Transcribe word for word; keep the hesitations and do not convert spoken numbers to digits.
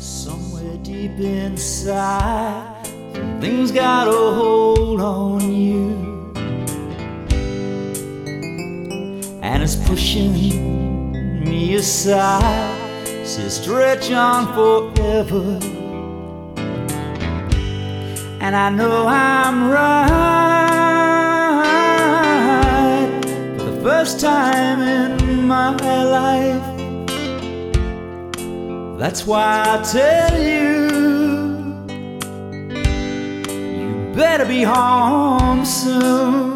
Somewhere deep inside, things got a hold on you, and it's pushing me aside. Says stretch on forever, and I know I'm right for the first time in my life. That's why I tell you, you better be home soon.